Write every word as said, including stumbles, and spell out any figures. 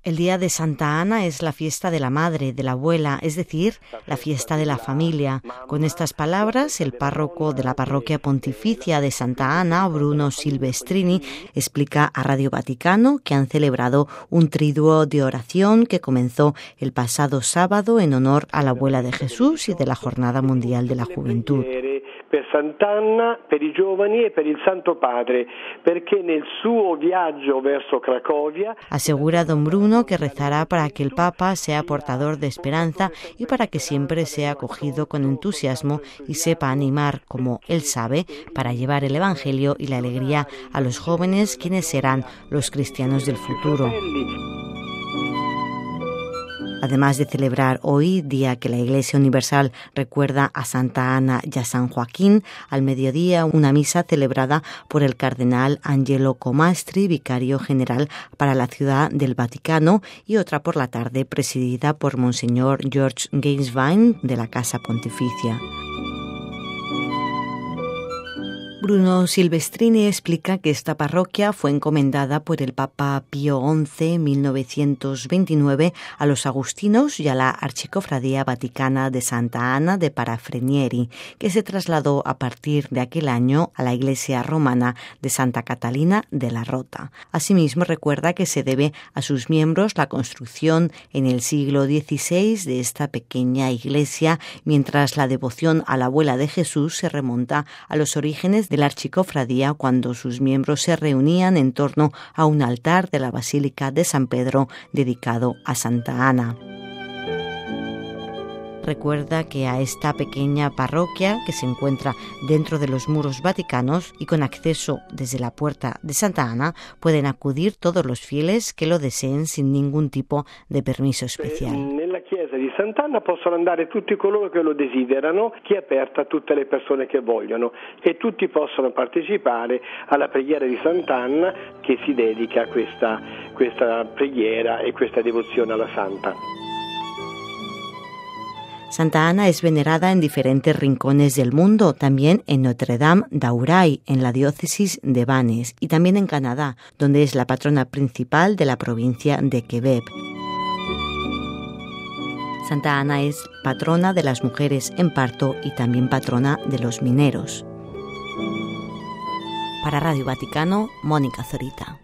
El día de Santa Ana es la fiesta de la madre, de la abuela, es decir, la fiesta de la familia. Con estas palabras, el párroco de la parroquia pontificia de Santa Ana, Bruno Silvestrini, explica a Radio Vaticano que han celebrado un triduo de oración que comenzó el pasado sábado en honor a la abuela de Jesús y de la Jornada Mundial de la Juventud. Per Sant'Anna, per i giovani e per il Santo Padre, perché nel suo viaggio verso Cracovia... Asegura don Bruno que rezará para que el Papa sea portador de esperanza y para que siempre sea acogido con entusiasmo y sepa animar, como él sabe, para llevar el Evangelio y la alegría a los jóvenes, quienes serán los cristianos del futuro. Además de celebrar hoy, día que la Iglesia Universal recuerda a Santa Ana y a San Joaquín, al mediodía una misa celebrada por el cardenal Angelo Comastri, vicario general para la Ciudad del Vaticano, y otra por la tarde presidida por Monseñor George Gainsvine de la Casa Pontificia. Bruno Silvestrini explica que esta parroquia fue encomendada por el Papa Pío once en mil novecientos veintinueve a los agustinos y a la Archicofradía Vaticana de Santa Ana de Parafrenieri, que se trasladó a partir de aquel año a la iglesia romana de Santa Catalina de la Rota. Asimismo, recuerda que se debe a sus miembros la construcción en el siglo dieciséis de esta pequeña iglesia, mientras la devoción a la abuela de Jesús se remonta a los orígenes de la archicofradía, cuando sus miembros se reunían en torno a un altar de la Basílica de San Pedro dedicado a Santa Ana. Recuerda que a esta pequeña parroquia, que se encuentra dentro de los muros vaticanos y con acceso desde la puerta de Santa Ana, pueden acudir todos los fieles que lo deseen sin ningún tipo de permiso especial. Nella chiesa di Sant'Anna possono andare tutti coloro che lo desiderano, che è aperta a tutte le persone che vogliono, e tutti possono partecipare alla preghiera di Sant'Anna, che si dedica a questa, questa preghiera e questa devozione alla Santa. Santa Ana es venerada en diferentes rincones del mundo, también en Notre Dame d'Auray, en la diócesis de Vannes, y también en Canadá, donde es la patrona principal de la provincia de Quebec. Santa Ana es patrona de las mujeres en parto y también patrona de los mineros. Para Radio Vaticano, Mónica Zorita.